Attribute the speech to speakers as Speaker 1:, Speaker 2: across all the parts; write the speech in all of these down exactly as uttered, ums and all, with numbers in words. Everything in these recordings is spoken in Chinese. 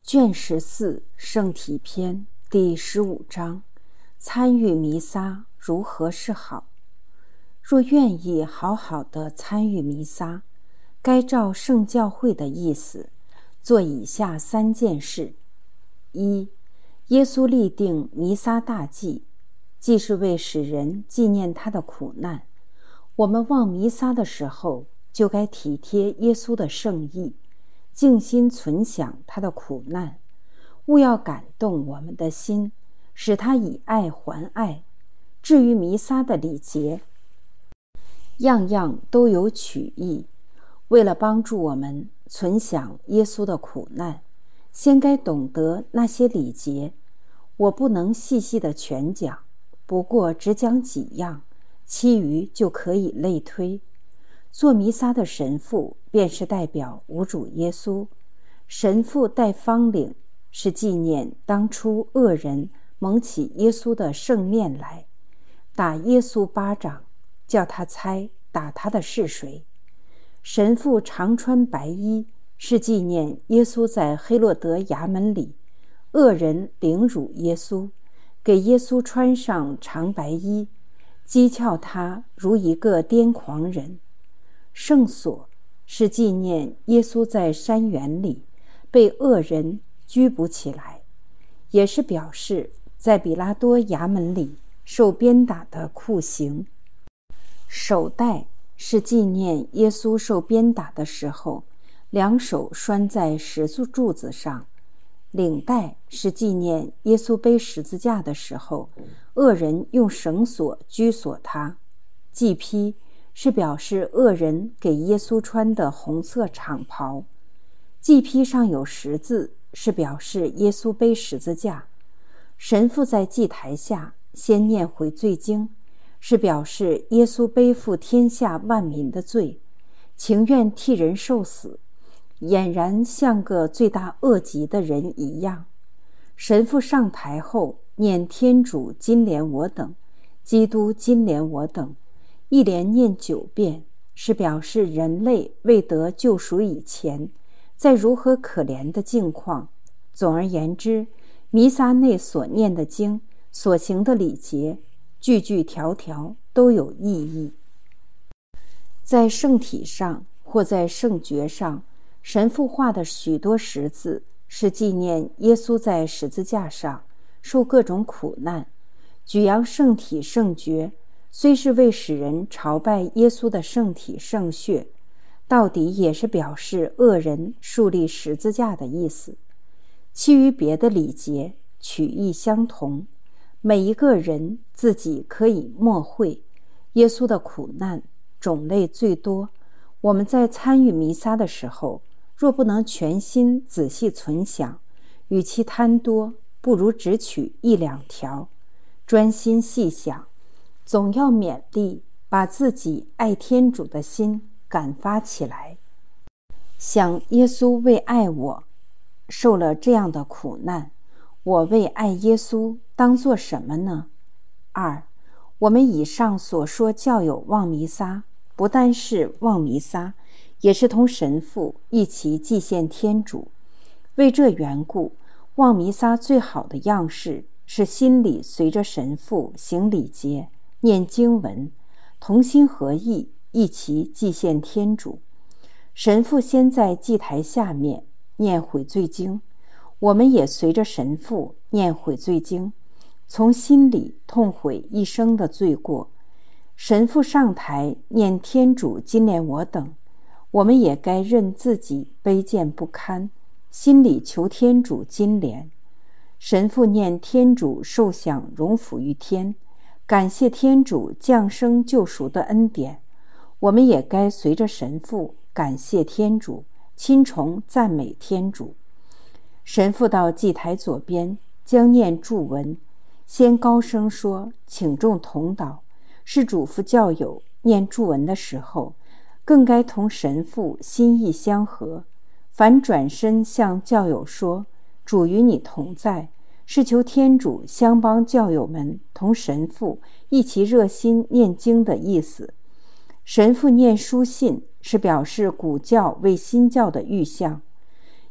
Speaker 1: 卷十四圣体篇第十五章，参与弥撒如何是好？若愿意好好的参与弥撒，该照圣教会的意思做以下三件事：一、耶稣立定弥撒大祭，既是为使人纪念他的苦难，我们望弥撒的时候就该体贴耶稣的圣意，静心存想他的苦难，务要感动我们的心，使他以爱还爱。至于弥撒的礼节，样样都有取意，为了帮助我们存想耶稣的苦难，先该懂得那些礼节。我不能细细的全讲，不过只讲几样，其余就可以类推。做弥撒的神父便是代表无主耶稣，神父戴方领是纪念当初恶人蒙起耶稣的圣面来，打耶稣巴掌，叫他猜打他的是谁。神父常穿白衣，是纪念耶稣在黑落德衙门里，恶人凌辱耶稣，给耶稣穿上长白衣，讥诮他如一个癫狂人。圣所是纪念耶稣在山园里被恶人拘捕起来，也是表示在比拉多衙门里受鞭打的酷刑。手带是纪念耶稣受鞭打的时候，两手拴在石柱子上。领带是纪念耶稣背十字架的时候，恶人用绳索拘锁他。祭披是表示恶人给耶稣穿的红色长袍。祭披上有十字，是表示耶稣背十字架。神父在祭台下先念悔罪经，是表示耶稣背负天下万民的罪，情愿替人受死，俨然像个罪大恶极的人一样。神父上台后念天主今怜我等，基督今怜我等，一连念九遍，是表示人类未得救赎以前在如何可怜的境况。总而言之，弥撒内所念的经，所行的礼节，句句条条都有意义。在圣体上或在圣爵上，神父画的许多十字，是纪念耶稣在十字架上受各种苦难。举扬圣体圣爵虽是为使人朝拜耶稣的圣体圣血，到底也是表示恶人树立十字架的意思。其余别的礼节取意相同，每一个人自己可以默会。耶稣的苦难种类最多，我们在参与弥撒的时候，若不能全心仔细存想，与其贪多，不如只取一两条，专心细想，总要勉励把自己爱天主的心感发起来。想耶稣为爱我受了这样的苦难，我为爱耶稣当做什么呢？二、我们以上所说教友望弥撒，不但是望弥撒，也是同神父一起祭献天主。为这缘故，望弥撒最好的样式是心里随着神父行礼节，念经文，同心合意，一起祭献天主。神父先在祭台下面念悔罪经，我们也随着神父念悔罪经，从心里痛悔一生的罪过。神父上台念天主今怜我等，我们也该认自己卑贱不堪，心里求天主今怜。神父念天主受享荣福于天，感谢天主降生救赎的恩典，我们也该随着神父感谢天主，亲从赞美天主。神父到祭台左边将念祝文，先高声说请众同祷，是嘱咐教友念祝文的时候更该同神父心意相合。凡转身向教友说主与你同在，是求天主相帮教友们同神父一起热心念经的意思。神父念书信是表示古教为新教的预象，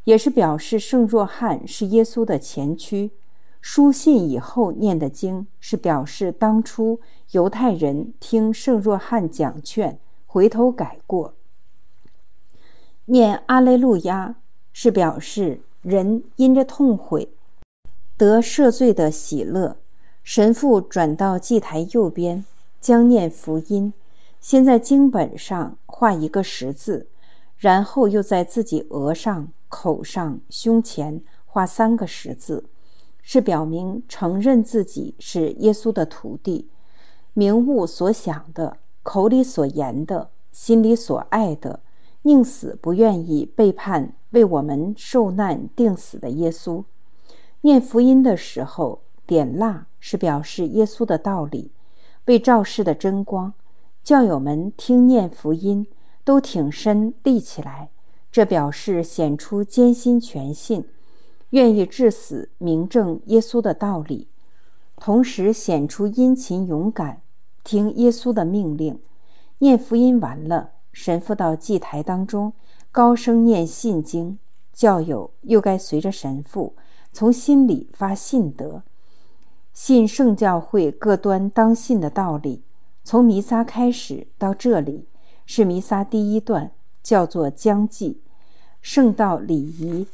Speaker 1: 也是表示圣若翰是耶稣的前驱。书信以后念的经是表示当初犹太人听圣若翰讲劝，回头改过。念阿肋路亚是表示人因着痛悔得赦罪的喜乐。神父转到祭台右边，将念福音，先在经本上画一个十字，然后又在自己额上、口上、胸前画三个十字，是表明承认自己是耶稣的徒弟，明悟所想的，口里所言的，心里所爱的，宁死不愿意背叛为我们受难定死的耶稣。念福音的时候，点蜡是表示耶稣的道理，为照世的真光。教友们听念福音都挺身立起来，这表示显出坚心全信，愿意至死明证耶稣的道理，同时显出殷勤勇敢，听耶稣的命令。念福音完了，神父到祭台当中高声念信经，教友又该随着神父从心里发信德，信圣教会各端当信的道理。从弥撒开始到这里是弥撒第一段，叫做将祭，圣道礼仪。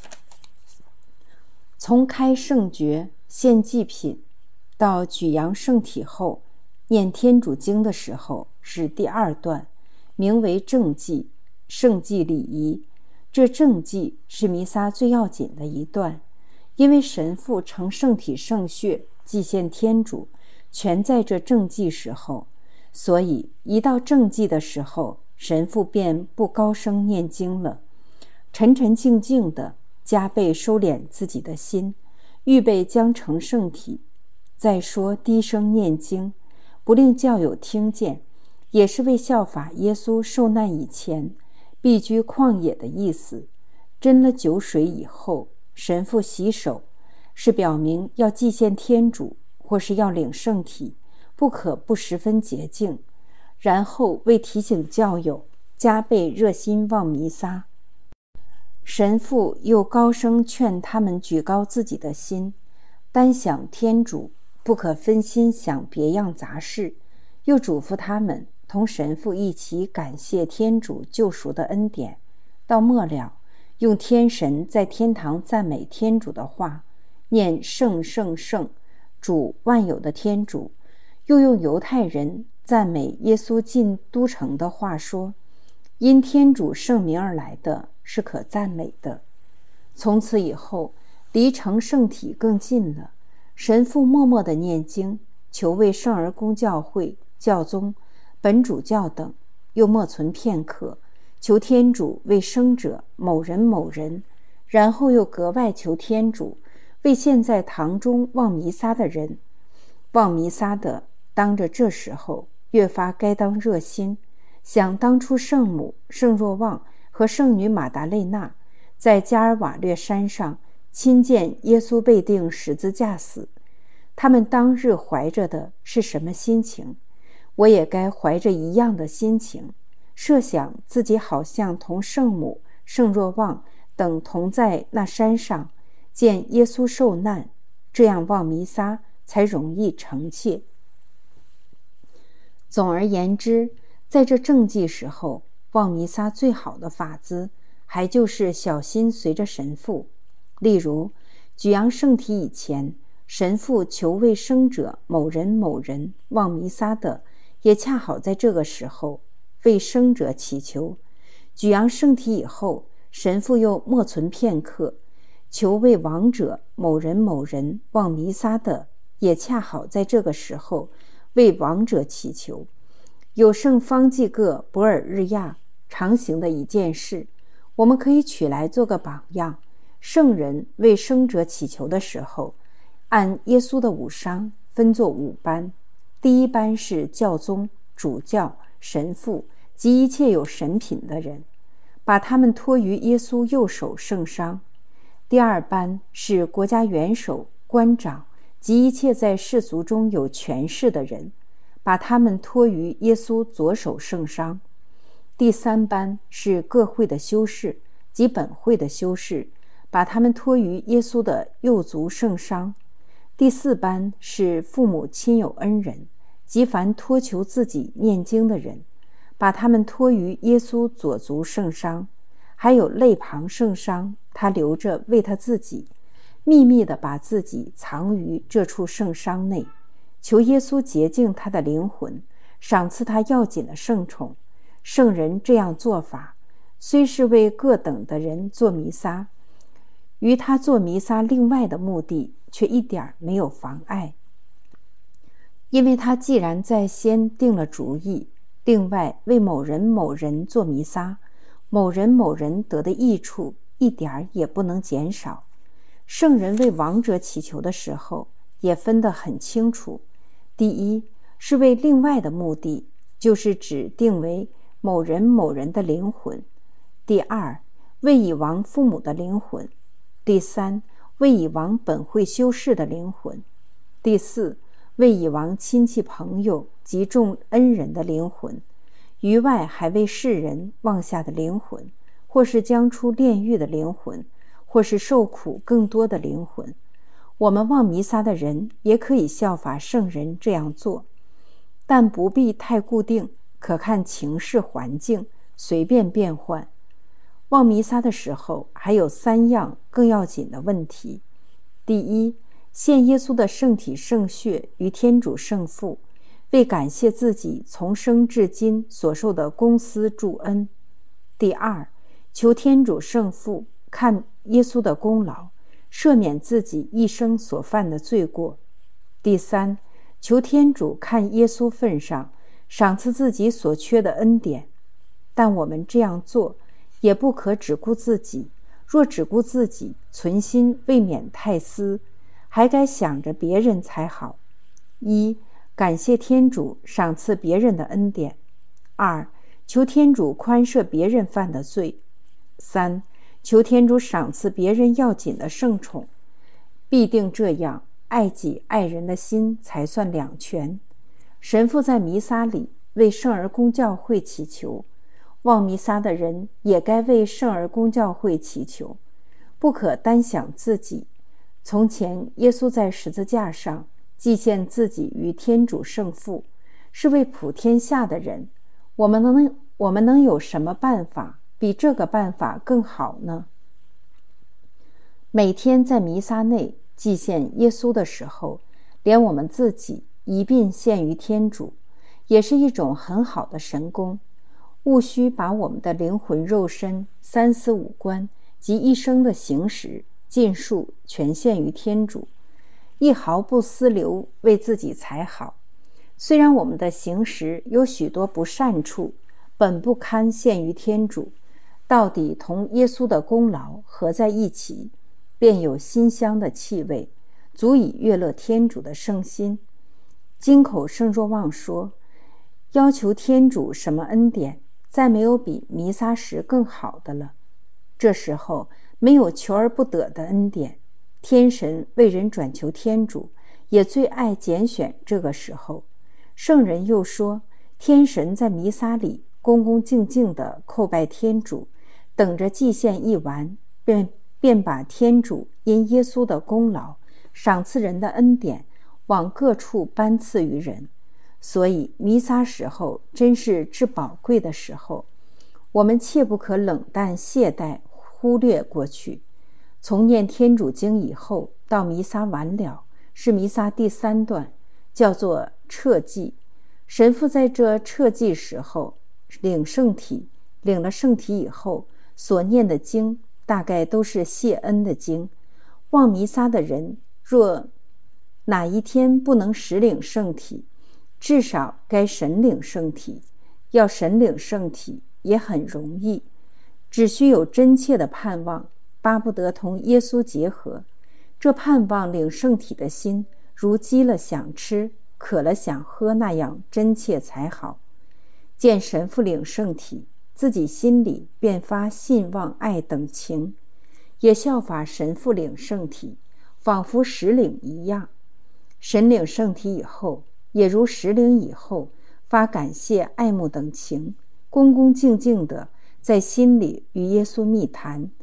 Speaker 1: 从开圣爵献祭品到举扬圣体后念天主经的时候是第二段，名为正祭，圣祭礼仪。这正祭是弥撒最要紧的一段，因为神父承圣体圣血祭献天主全在这正祭时候，所以一到正祭的时候，神父便不高声念经了，沉沉静静的加倍收敛自己的心，预备将成圣体。再说低声念经，不令教友听见，也是为效法耶稣受难以前必居旷野的意思。斟了酒水以后，神父洗手，是表明要祭献天主或是要领圣体，不可不十分洁净。然后为提醒教友加倍热心望弥撒，神父又高声劝他们举高自己的心，单想天主，不可分心想别样杂事，又嘱咐他们同神父一起感谢天主救赎的恩典。到末了，用天神在天堂赞美天主的话，念圣圣圣，主万有的天主，又用犹太人赞美耶稣进都城的话说，因天主圣名而来的是可赞美的。从此以后，离成圣体更近了，神父默默地念经，求为圣而公教会、教宗、本主教等，又默存片刻，求天主为生者某人某人，然后又格外求天主为现在堂中望弥撒的人。望弥撒的当着这时候越发该当热心，想当初圣母圣若望和圣女马达肋纳在加尔瓦略山上亲见耶稣被钉十字架死，他们当日怀着的是什么心情？我也该怀着一样的心情，设想自己好像同圣母圣若望等同在那山上见耶稣受难，这样望弥撒才容易诚切。总而言之，在这正祭时候望弥撒最好的法子还就是小心随着神父。例如举扬圣体以前，神父求为生者某人某人望弥撒的，也恰好在这个时候为生者祈求。举扬圣体以后，神父又默存片刻，求为亡者某人某人望弥撒的，也恰好在这个时候为亡者祈求。有圣方济各博尔日亚常行的一件事，我们可以取来做个榜样。圣人为生者祈求的时候，按耶稣的五伤分作五班，第一班是教宗、主教、神父及一切有神品的人，把他们托于耶稣右手圣伤。第二班是国家元首、官长及一切在世俗中有权势的人，把他们托于耶稣左手圣伤。第三班是各会的修士及本会的修士， 把他们托于耶稣的右足圣伤。第四班是父母亲友恩人，即凡托求自己念经的人，把他们托于耶稣左足圣伤。还有肋旁圣伤，他留着为他自己，秘密地把自己藏于这处圣伤内，求耶稣洁净他的灵魂，赏赐他要紧的圣宠。圣人这样做法，虽是为各等的人做弥撒，于他做弥撒另外的目的却一点没有妨碍，因为他既然在先定了主意，另外为某人某人做弥撒，某人某人得的益处一点也不能减少。圣人为亡者祈求的时候也分得很清楚，第一是为另外的目的，就是指定为某人某人的灵魂；第二为已亡父母的灵魂；第三为已亡本会修士的灵魂；第四为已亡亲戚朋友及众恩人的灵魂，于外还为世人忘下的灵魂，或是将出炼狱的灵魂，或是受苦更多的灵魂。我们望弥撒的人也可以效法圣人这样做，但不必太固定，可看情势环境，随便变换。望弥撒的时候还有三样更要紧的问题：第一，献耶稣的圣体圣血于天主圣父，为感谢自己从生至今所受的公私助恩；第二，求天主圣父看耶稣的功劳，赦免自己一生所犯的罪过；第三，求天主看耶稣份上，赏赐自己所缺的恩典。但我们这样做也不可只顾自己，若只顾自己，存心未免太私，还该想着别人才好。一，感谢天主赏赐别人的恩典；二，求天主宽赦别人犯的罪；三，求天主赏赐别人要紧的圣宠。必定这样，爱己爱人的心才算两全。神父在弥撒里为圣而公教会祈求，望弥撒的人也该为圣而公教会祈求，不可单想自己。从前耶稣在十字架上祭献自己于天主圣父，是为普天下的人。我们能我们能有什么办法比这个办法更好呢？每天在弥撒内祭献耶稣的时候，连我们自己一并献于天主，也是一种很好的神功。务须把我们的灵魂肉身、三思五官及一生的行识尽数全献于天主，一毫不私留为自己才好。虽然我们的行识有许多不善处，本不堪献于天主，到底同耶稣的功劳合在一起，便有馨香的气味，足以悦乐天主的圣心。金口圣若望说，要求天主什么恩典，再没有比弥撒时更好的了。这时候没有求而不得的恩典，天神为人转求天主，也最爱拣选这个时候。圣人又说，天神在弥撒里恭恭敬敬地叩拜天主，等着祭献一完，便便把天主因耶稣的功劳赏赐人的恩典往各处颁赐于人。所以弥撒时候真是至宝贵的时候，我们切不可冷淡懈怠忽略过去。从念天主经以后到弥撒完了，是弥撒第三段，叫做彻祭。神父在这彻祭时候领圣体，领了圣体以后所念的经大概都是谢恩的经。望弥撒的人若哪一天不能实领圣体，至少该神领圣体。要神领圣体也很容易，只需有真切的盼望，巴不得同耶稣结合。这盼望领圣体的心，如饥了想吃，渴了想喝那样真切才好。见神父领圣体，自己心里便发信望爱等情，也效法神父领圣体，仿佛实领一样。神领圣体以后，也如实领以后，发感谢爱慕等情，恭恭敬敬地在心里与耶稣密谈。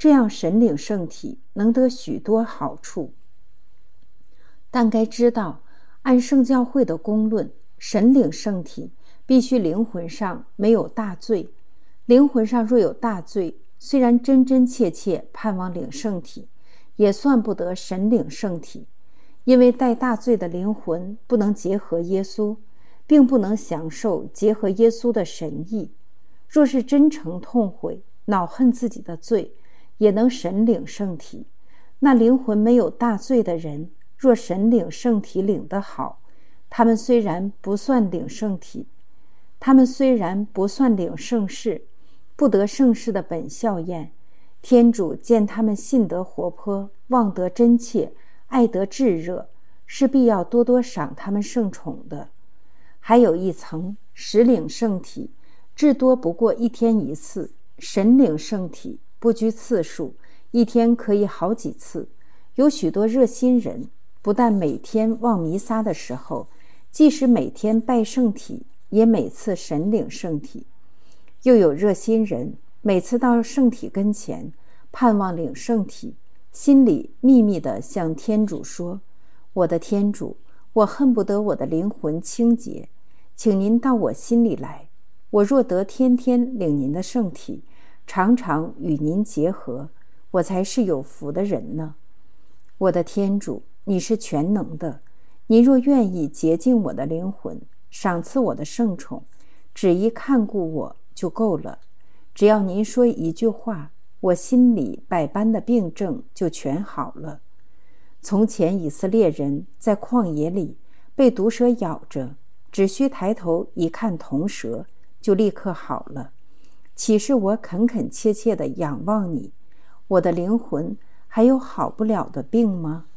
Speaker 1: 这样神领圣体能得许多好处。但该知道，按圣教会的公论，神领圣体必须灵魂上没有大罪。灵魂上若有大罪，虽然真真切切盼望领圣体，也算不得神领圣体，因为带大罪的灵魂不能结合耶稣，并不能享受结合耶稣的神意。若是真诚痛悔，恼恨自己的罪，也能神领圣体。那灵魂没有大罪的人，若神领圣体领得好，他们虽然不算领圣体，他们虽然不算领圣事，不得圣事的本效验，天主见他们信德活泼，望德真切，爱德炙热，是必要多多赏他们圣宠的。还有一层，实领圣体至多不过一天一次，神领圣体不拘次数，一天可以好几次。有许多热心人，不但每天望弥撒的时候，即使每天拜圣体，也每次神领圣体。又有热心人，每次到圣体跟前，盼望领圣体，心里秘密地向天主说：我的天主，我恨不得我的灵魂清洁，请您到我心里来。我若得天天领您的圣体，常常与您结合，我才是有福的人呢。我的天主，你是全能的，您若愿意洁净我的灵魂，赏赐我的圣宠，只一看顾我就够了。只要您说一句话，我心里百般的病症就全好了。从前以色列人在旷野里被毒蛇咬着，只需抬头一看铜蛇，就立刻好了。岂是我恳恳切切地仰望你，我的灵魂还有好不了的病吗？